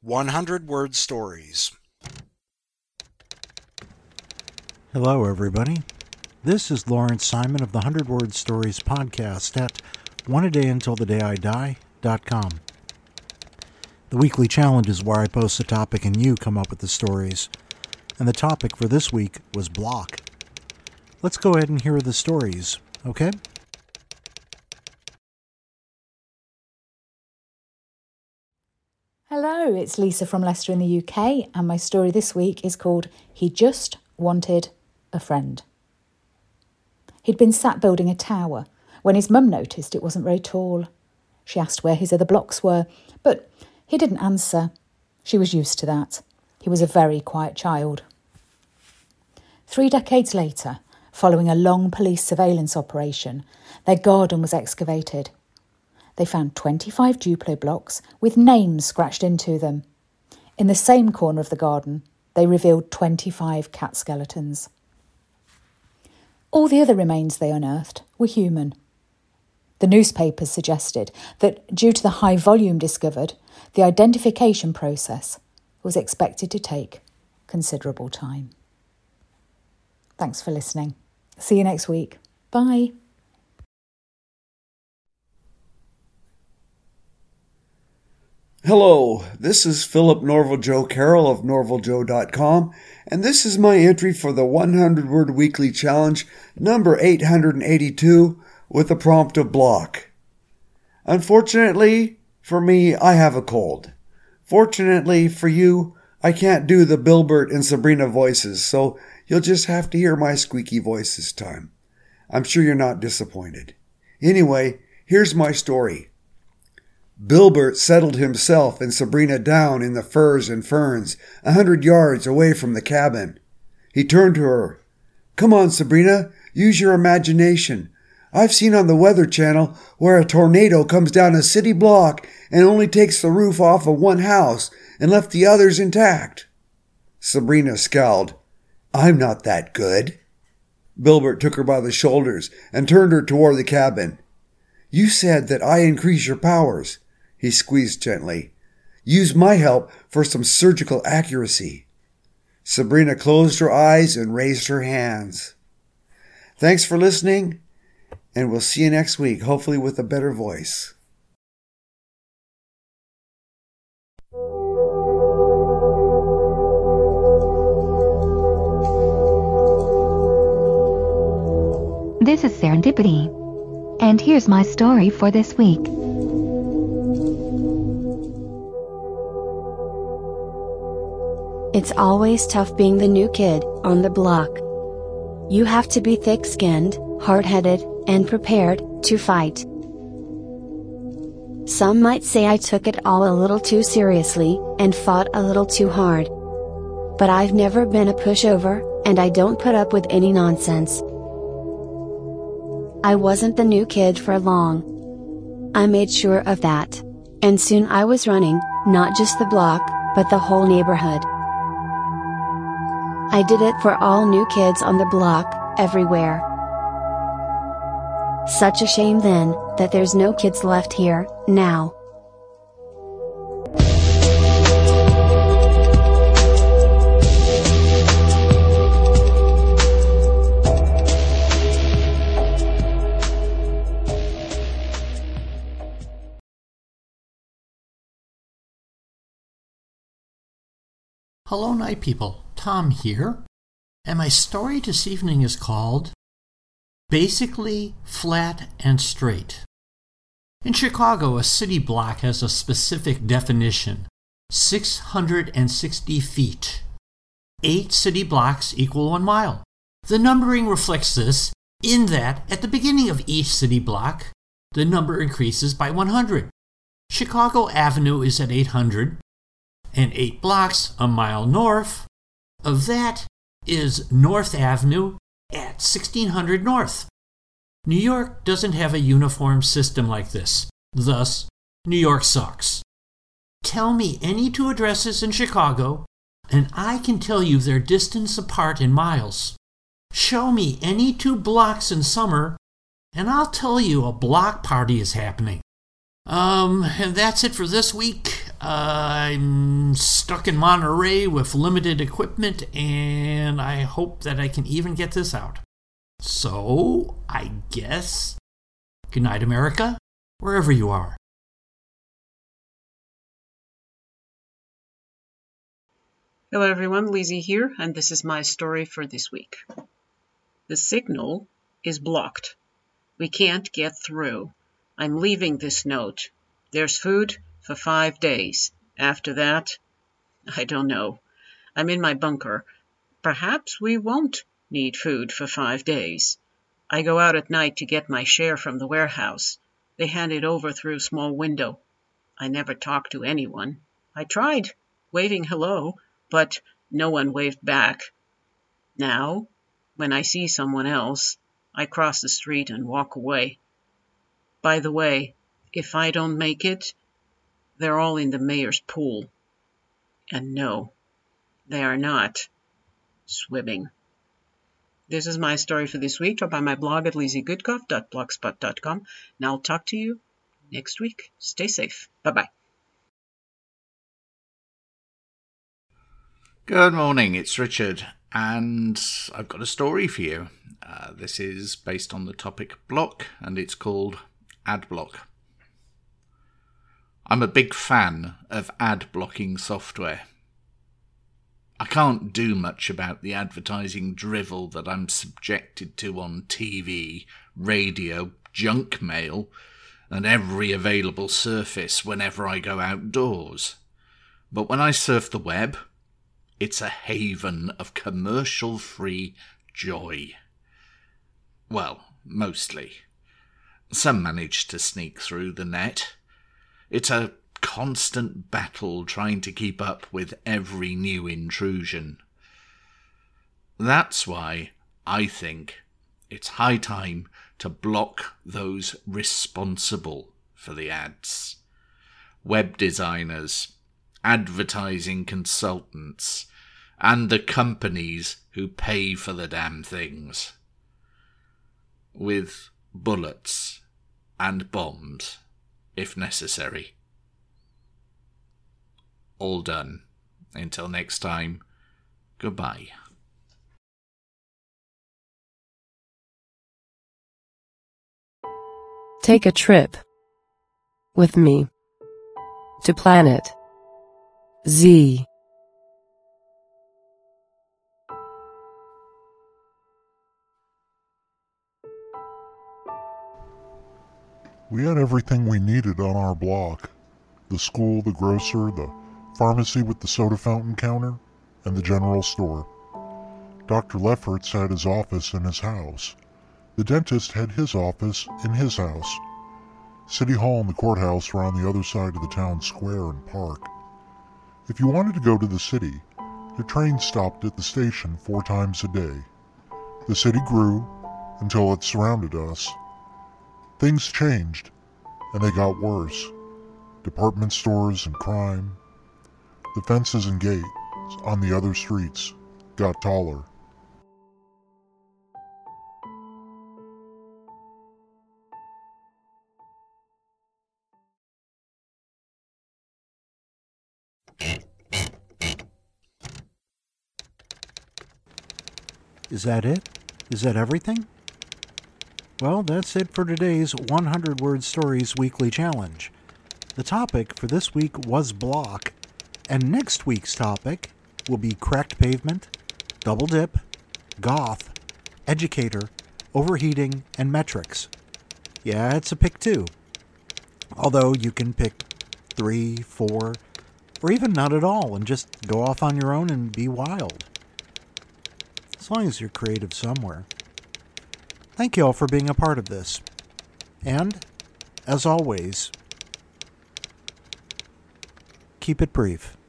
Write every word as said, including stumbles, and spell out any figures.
one hundred word stories. Hello, everybody. This is Lawrence Simon of the one hundred word stories podcast at one a day until the day I die dot com. The weekly challenge is where I post a topic and you come up with the stories. And the topic for this week was block. Let's go ahead and hear the stories, okay? Hello, it's Lisa from Leicester in the U K, and my story this week is called He Just Wanted a Friend. He'd been sat building a tower when his mum noticed it wasn't very tall. She asked where his other blocks were, but he didn't answer. She was used to that. He was a very quiet child. Three decades later, following a long police surveillance operation, their garden was excavated. They found twenty-five Duplo blocks with names scratched into them. In the same corner of the garden, they revealed twenty-five cat skeletons. All the other remains they unearthed were human. The newspapers suggested that due to the high volume discovered, the identification process was expected to take considerable time. Thanks for listening. See you next week. Bye. Hello, this is Philip Norval Joe Carroll of norval joe dot com, and this is my entry for the one hundred word weekly challenge, number eight hundred eighty-two, with the prompt of block. Unfortunately, for me, I have a cold. Fortunately for you, I can't do the Bilbert and Sabrina voices, so you'll just have to hear my squeaky voice this time. I'm sure you're not disappointed. Anyway, here's my story. Bilbert settled himself and Sabrina down in the firs and ferns, a hundred yards away from the cabin. He turned to her. "Come on, Sabrina, use your imagination. I've seen on the Weather Channel where a tornado comes down a city block and only takes the roof off of one house and left the others intact." Sabrina scowled. "I'm not that good." Bilbert took her by the shoulders and turned her toward the cabin. "You said that I increase your powers." He squeezed gently. "Use my help for some surgical accuracy." Sabrina closed her eyes and raised her hands. Thanks for listening, and we'll see you next week, hopefully with a better voice. This is Serendipity, and here's my story for this week. It's always tough being the new kid on the block. You have to be thick-skinned, hard-headed, and prepared to fight. Some might say I took it all a little too seriously and fought a little too hard. But I've never been a pushover, and I don't put up with any nonsense. I wasn't the new kid for long. I made sure of that. And soon I was running, not just the block, but the whole neighborhood. I did it for all new kids on the block, everywhere. Such a shame then, that there's no kids left here, now. Hello, night people. Tom here, and my story this evening is called Basically Flat and Straight. In Chicago, a city block has a specific definition, six hundred sixty feet. Eight city blocks equal one mile. The numbering reflects this in that at the beginning of each city block, the number increases by one hundred. Chicago Avenue is at eight hundred, and eight blocks a mile north of that is North Avenue at sixteen hundred North. New York doesn't have a uniform system like this. Thus, New York sucks. Tell me any two addresses in Chicago, and I can tell you their distance apart in miles. Show me any two blocks in summer, and I'll tell you a block party is happening. Um, and that's it for this week. I'm stuck in Monterey with limited equipment, and I hope that I can even get this out. So, I guess, good night, America, wherever you are. Hello everyone, Lizzie here, and this is my story for this week. The signal is blocked. We can't get through. I'm leaving this note. There's food for five days. After that, I don't know. I'm in my bunker. Perhaps we won't need food for five days. I go out at night to get my share from the warehouse. They hand it over through a small window. I never talk to anyone. I tried waving hello, but no one waved back. Now, when I see someone else, I cross the street and walk away. By the way, if I don't make it, they're all in the mayor's pool. And no, they are not swimming. This is my story for this week. Drop by my blog at lizzie goodcoff dot blogspot dot com, and I'll talk to you next week. Stay safe. Bye-bye. Good morning, it's Richard, and I've got a story for you. Uh, this is based on the topic block, and it's called Ad Block. I'm a big fan of ad blocking software. I can't do much about the advertising drivel that I'm subjected to on T V, radio, junk mail, and every available surface whenever I go outdoors. But when I surf the web, it's a haven of commercial-free joy. Well, mostly. Some manage to sneak through the net. It's a constant battle trying to keep up with every new intrusion. That's why I think it's high time to block those responsible for the ads. Web designers, advertising consultants, and the companies who pay for the damn things. With bullets and bombs, if necessary. All done. Until next time, goodbye. Take a trip with me to Planet Z. We had everything we needed on our block. The school, the grocer, the pharmacy with the soda fountain counter, and the general store. Doctor Lefferts had his office in his house. The dentist had his office in his house. City Hall and the courthouse were on the other side of the town square and park. If you wanted to go to the city, the train stopped at the station four times a day. The city grew until it surrounded us. Things changed, and they got worse. Department stores and crime. The fences and gates on the other streets got taller. Is that it? Is that everything? Well, that's it for today's one hundred word Stories Weekly Challenge. The topic for this week was block, and next week's topic will be cracked pavement, double dip, goth, educator, overheating, and metrics. Yeah, it's a pick two. Although you can pick three, four, or even not at all and just go off on your own and be wild. As long as you're creative somewhere. Thank you all for being a part of this. And, as always, keep it brief.